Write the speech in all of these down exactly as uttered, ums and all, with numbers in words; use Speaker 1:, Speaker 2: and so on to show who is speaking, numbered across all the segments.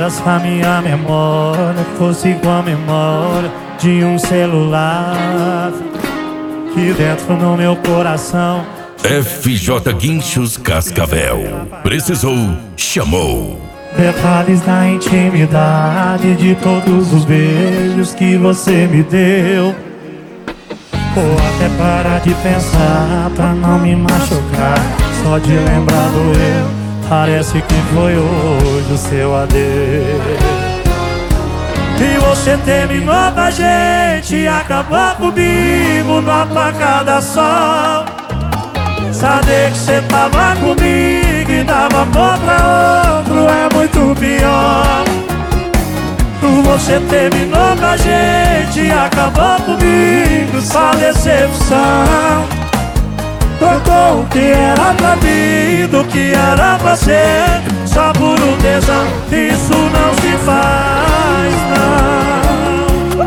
Speaker 1: se a minha memória fosse igual a memória de um celular, que dentro no meu coração
Speaker 2: F J Guinchos Cascavel. Precisou, chamou.
Speaker 1: detalhes da intimidade de todos os beijos que você me deu. Ou até parar de pensar pra não me machucar, só de lembrar do eu, parece que foi hoje o seu adeus. E você terminou com a gente, acabou comigo numa facada só. Saber que você tava comigo e dava amor pra outro é muito pior. Você terminou com a gente, acabou comigo, só decepção. Trocou o que era pra mim do que era pra ser, só por um tesão, isso não se faz, não.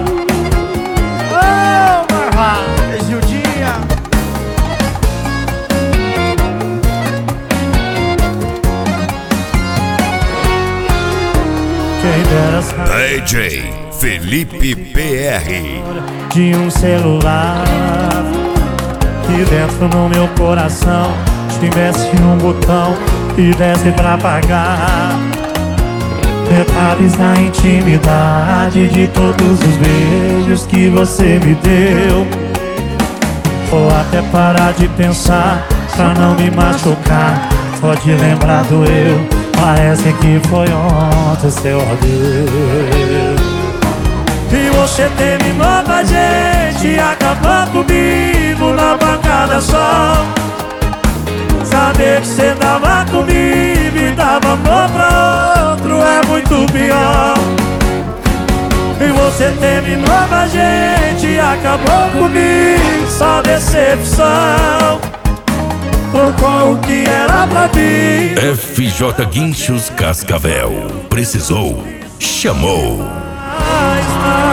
Speaker 3: Ô, Marvaz, Gildinha.
Speaker 1: Quem dera saber
Speaker 2: D J Felipe P R.
Speaker 1: de um celular, que dentro no meu coração tivesse um botão e desse pra apagar. Detalhes da intimidade de todos os beijos que você me deu. Ou até parar de pensar pra não me machucar, só de lembrar do eu, parece que foi ontem seu adeus. E você terminou com a gente, acabou comigo na bancada só. Saber que você tava comigo e dava amor pra outro é muito pior. E você terminou com a gente, acabou comigo, só decepção. Trocou o que era pra mim.
Speaker 2: F J Guinchos Cascavel. Precisou, chamou.
Speaker 1: Mas não.